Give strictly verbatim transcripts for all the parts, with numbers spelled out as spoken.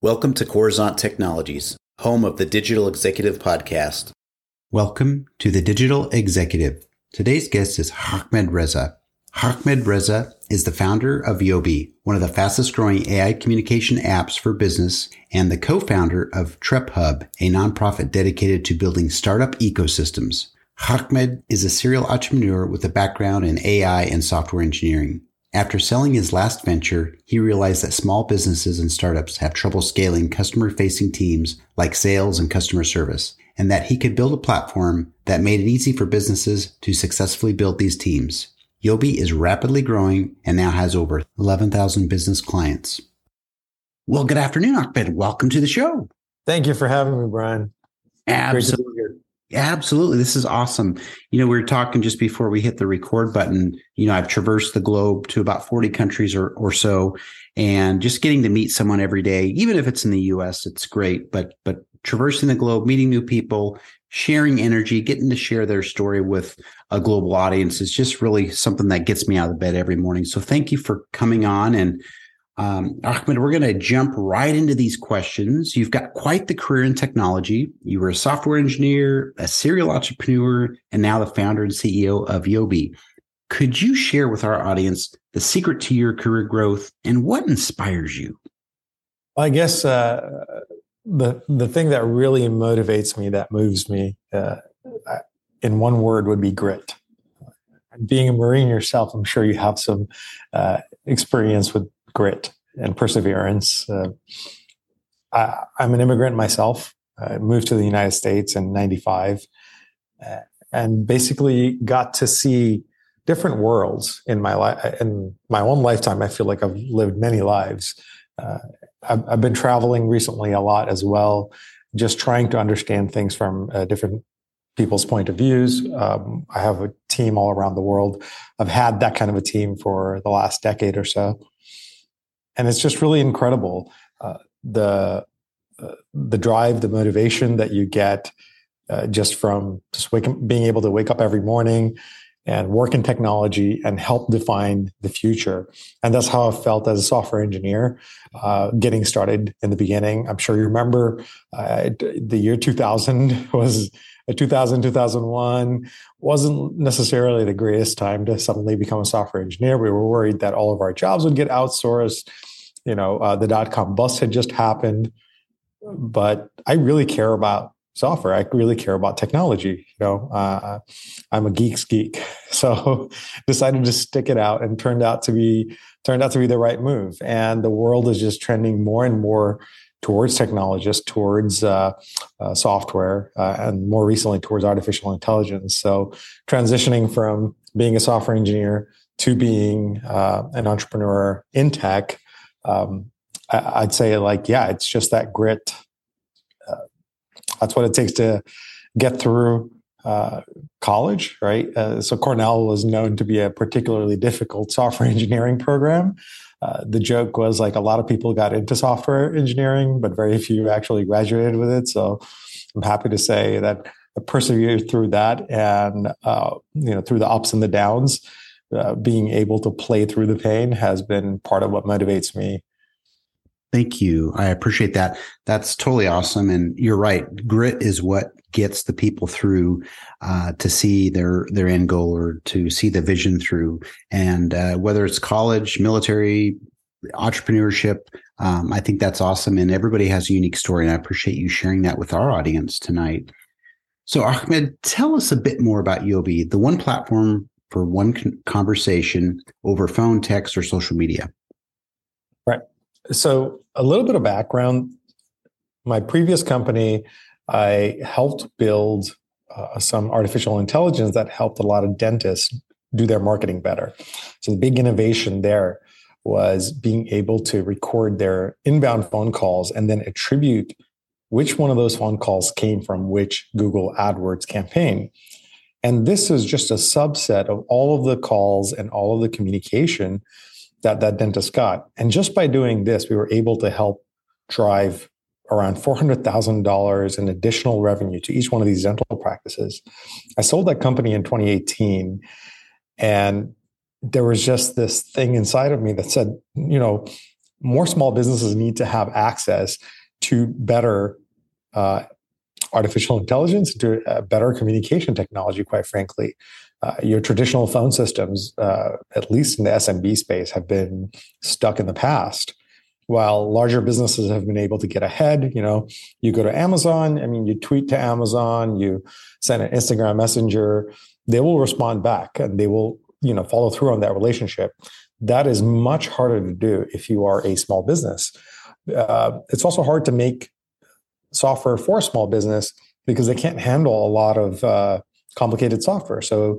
Welcome to Coruzant Technologies, home of the Digital Executive Podcast. Welcome to the Digital Executive. Today's guest is Ahmed Reza. Ahmed Reza is the founder of Yobi, one of the fastest growing A I communication apps for business, and the co-founder of TrepHub, a nonprofit dedicated to building startup ecosystems. Ahmed is a serial entrepreneur with a background in A I and software engineering. After selling his last venture, he realized that small businesses and startups have trouble scaling customer-facing teams like sales and customer service, and that he could build a platform that made it easy for businesses to successfully build these teams. Yobi is rapidly growing and now has over eleven thousand business clients. Well, good afternoon, Ahmed. Welcome to the show. Thank you for having me, Brian. Absolutely. Absolutely. This is awesome. You know, we were talking just before we hit the record button. You know, I've traversed the globe to about forty countries or, or so, and just getting to meet someone every day, even if it's in the U S, it's great. But but traversing the globe, meeting new people, sharing energy, getting to share their story with a global audience is just really something that gets me out of bed every morning. So thank you for coming on. And um, Ahmed, we're going to jump right into these questions. You've got quite the career in technology. You were a software engineer, a serial entrepreneur, and now the founder and C E O of Yobi. Could you share with our audience the secret to your career growth and what inspires you? I guess uh, the the thing that really motivates me, that moves me, uh, in one word would be grit. Being a Marine yourself, I'm sure you have some uh, experience with grit and perseverance. Uh, I, I'm an immigrant myself. I moved to the United States in ninety-five uh, and basically got to see different worlds in my life. In my own lifetime, I feel like I've lived many lives. Uh, I've, I've been traveling recently a lot as well, just trying to understand things from uh, different people's point of views. Um, I have a team all around the world. I've had that kind of a team for the last decade or so. And it's just really incredible, uh, the uh, the drive, the motivation that you get uh, just from just waking, being able to wake up every morning and work in technology and help define the future. And that's how I felt as a software engineer, uh, getting started in the beginning. I'm sure you remember uh, the year two thousand was two thousand, two thousand one wasn't necessarily the greatest time to suddenly become a software engineer. We were worried that all of our jobs would get outsourced. You know, uh, the dot-com bust had just happened. But I really care about software. I really care about technology. You know, uh, I'm a geek's geek, so decided to stick it out, and turned out to be turned out to be the right move. And the world is just trending more and more towards technologists, towards uh, uh, software, uh, and more recently towards artificial intelligence. So transitioning from being a software engineer to being uh, an entrepreneur in tech, um, I- I'd say like, yeah, it's just that grit. Uh, that's what it takes to get through uh, college, right? Uh, so Cornell was known to be a particularly difficult software engineering program. Uh, the joke was like a lot of people got into software engineering, but very few actually graduated with it. So I'm happy to say that I persevered through that, and uh, you know, through the ups and the downs, uh, being able to play through the pain has been part of what motivates me. Thank you. I appreciate that. That's totally awesome. And you're right. Grit is what gets the people through uh, to see their their end goal, or to see the vision through. And uh, whether it's college, military, entrepreneurship, um, I think that's awesome. And everybody has a unique story. And I appreciate you sharing that with our audience tonight. So Ahmed, tell us a bit more about Yobi, the one platform for one con- conversation over phone, text, or social media. Right. So a little bit of background. My previous company, I helped build uh, some artificial intelligence that helped a lot of dentists do their marketing better. So the big innovation there was being able to record their inbound phone calls and then attribute which one of those phone calls came from which Google AdWords campaign. And this is just a subset of all of the calls and all of the communication that that dentist got. And just by doing this, we were able to help drive around four hundred thousand dollars in additional revenue to each one of these dental practices. I sold that company in twenty eighteen, and there was just this thing inside of me that said, you know, more small businesses need to have access to better uh, artificial intelligence, to uh, better communication technology, quite frankly. Uh, your traditional phone systems, uh, at least in the S M B space, have been stuck in the past. While larger businesses have been able to get ahead, you know, you go to Amazon, I mean, you tweet to Amazon, you send an Instagram messenger, they will respond back and they will, you know, follow through on that relationship. That is much harder to do if you are a small business. Uh, it's also hard to make software for small business because they can't handle a lot of uh, complicated software. So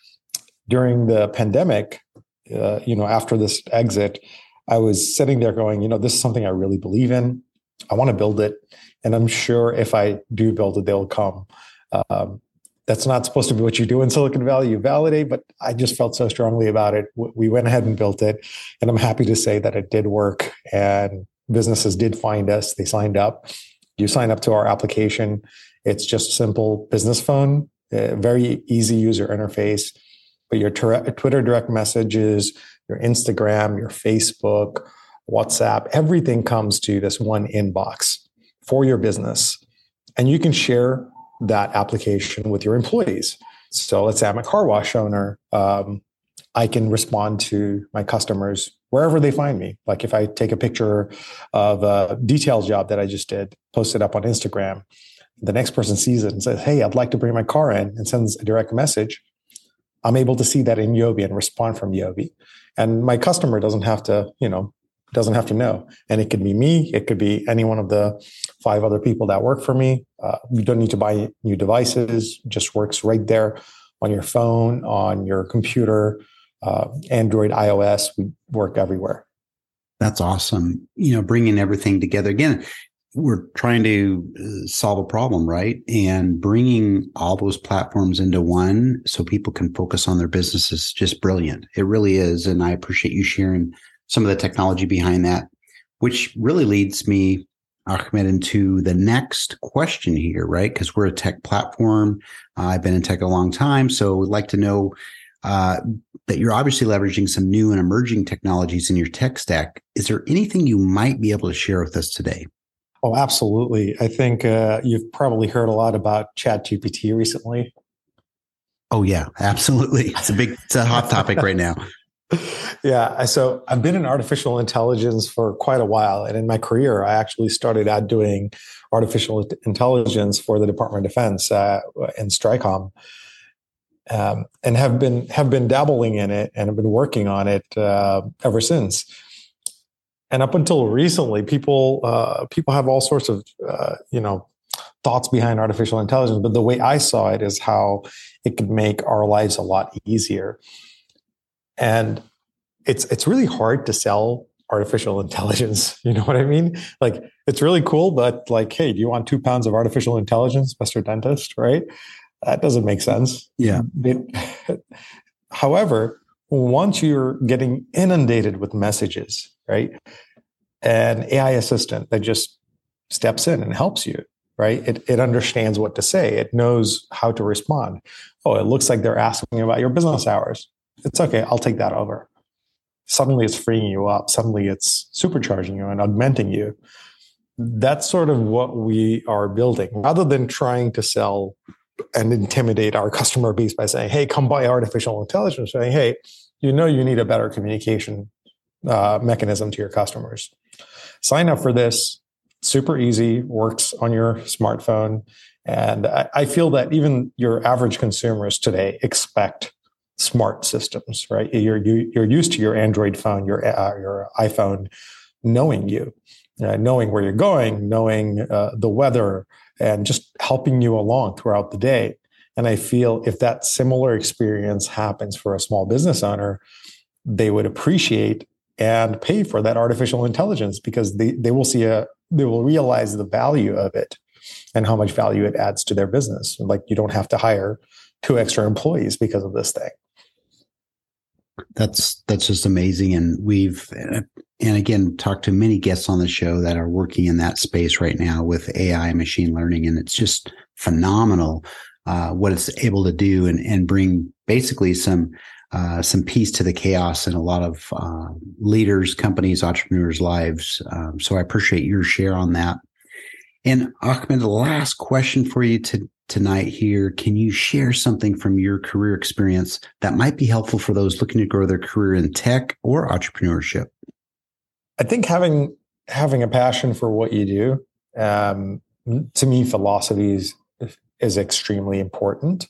during the pandemic, uh, you know, after this exit, I was sitting there going, you know, this is something I really believe in. I want to build it. And I'm sure if I do build it, they'll come. Um, that's not supposed to be what you do in Silicon Valley. You validate, but I just felt so strongly about it. We went ahead and built it. And I'm happy to say that it did work. And businesses did find us. They signed up. You sign up to our application. It's just a simple business phone, a very easy user interface. But your Twitter direct messages, your Instagram, your Facebook, WhatsApp, everything comes to this one inbox for your business. And you can share that application with your employees. So let's say I'm a car wash owner. Um, I can respond to my customers wherever they find me. Like if I take a picture of a detail job that I just did, post it up on Instagram, the next person sees it and says, hey, I'd like to bring my car in, and sends a direct message. I'm able to see that in Yobi and respond from Yobi. And my customer doesn't have to, you know, doesn't have to know. And it could be me. It could be any one of the five other people that work for me. Uh, you don't need to buy new devices. It just works right there on your phone, on your computer, uh, Android, iOS. We work everywhere. That's awesome. You know, bringing everything together. Again, we're trying to solve a problem, right? And bringing all those platforms into one so people can focus on their business is just brilliant. It really is. And I appreciate you sharing some of the technology behind that, which really leads me, Ahmed, into the next question here, right? Because we're a tech platform. Uh, I've been in tech a long time. So we'd like to know uh, that you're obviously leveraging some new and emerging technologies in your tech stack. Is there anything you might be able to share with us today? Oh, absolutely. I think uh, you've probably heard a lot about ChatGPT recently. Oh, yeah, absolutely. It's a big, it's a hot topic right now. Yeah. So I've been in artificial intelligence for quite a while. And in my career, I actually started out doing artificial intelligence for the Department of Defense uh, in Stricom, um, and have been have been dabbling in it and have been working on it uh, ever since. And up until recently, people uh, people have all sorts of uh, you know thoughts behind artificial intelligence. But the way I saw it is how it could make our lives a lot easier. And it's it's really hard to sell artificial intelligence. You know what I mean? Like, it's really cool, but like, hey, do you want two pounds of artificial intelligence, Mister Dentist? Right? That doesn't make sense. Yeah. It, however, once you're getting inundated with messages, right, an A I assistant that just steps in and helps you, right? It it understands what to say. It knows how to respond. Oh, it looks like they're asking about your business hours. It's okay. I'll take that over. Suddenly it's freeing you up. Suddenly it's supercharging you and augmenting you. That's sort of what we are building. Rather than trying to sell and intimidate our customer base by saying, hey, come buy artificial intelligence, saying, hey, you know you need a better communication uh, mechanism to your customers. Sign up for this. Super easy, works on your smartphone. And I, I feel that even your average consumers today expect smart systems, right? You're you, you're used to your Android phone, your uh, your iPhone, knowing you, uh, knowing where you're going, knowing uh, the weather, and just helping you along throughout the day. And I feel if that similar experience happens for a small business owner, they would appreciate and pay for that artificial intelligence because they they will see a they will realize the value of it and how much value it adds to their business. Like, you don't have to hire two extra employees because of this thing. That's that's just amazing. And we've, and again, talked to many guests on the show that are working in that space right now with A I and machine learning. And it's just phenomenal uh, what it's able to do and, and bring basically some uh, some peace to the chaos in a lot of uh, leaders, companies, entrepreneurs' lives. Um, so I appreciate your share on that. And Ahmed, the last question for you to, tonight here. Can you share something from your career experience that might be helpful for those looking to grow their career in tech or entrepreneurship? I think having having a passion for what you do, um, to me, philosophy is, is extremely important.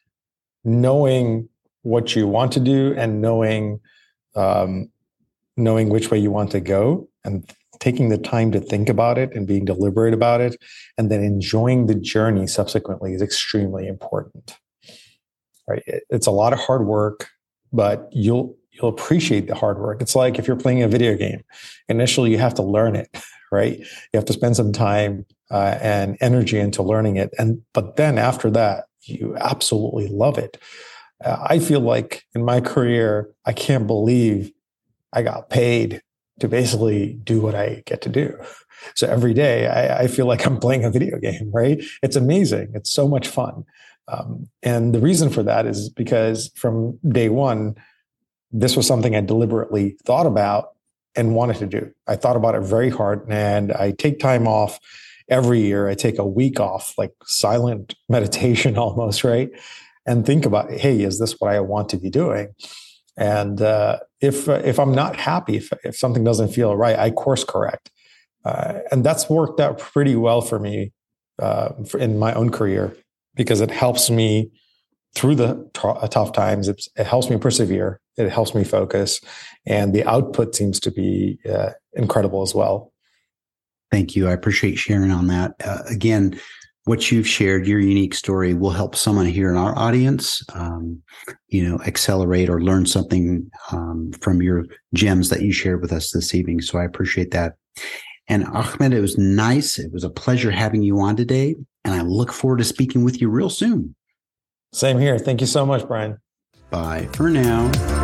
Knowing what you want to do and knowing um, knowing which way you want to go, and taking the time to think about it and being deliberate about it, and then enjoying the journey subsequently is extremely important. Right? It's a lot of hard work, but you'll you'll appreciate the hard work. It's like if you're playing a video game. Initially, you have to learn it, right? You have to spend some time uh, and energy into learning it, and but then after that, you absolutely love it. Uh, I feel like in my career, I can't believe I got paid to basically do what I get to do. So every day I, I feel like I'm playing a video game, right? It's amazing. It's so much fun. Um, and the reason for that is because from day one, this was something I deliberately thought about and wanted to do. I thought about it very hard, and I take time off every year. I take a week off, like silent meditation almost, right? And think about, hey, is this what I want to be doing? And uh, if if I'm not happy, if, if something doesn't feel right, I course correct. Uh, and that's worked out pretty well for me uh, for, in my own career, because it helps me through the t- tough times. It's, it helps me persevere. It helps me focus. And the output seems to be uh, incredible as well. Thank you. I appreciate sharing on that. Uh, again, what you've shared, your unique story, will help someone here in our audience, um, you know, accelerate or learn something um, from your gems that you shared with us this evening. So I appreciate that. And Ahmed, it was nice. It was a pleasure having you on today. And I look forward to speaking with you real soon. Same here. Thank you so much, Brian. Bye for now.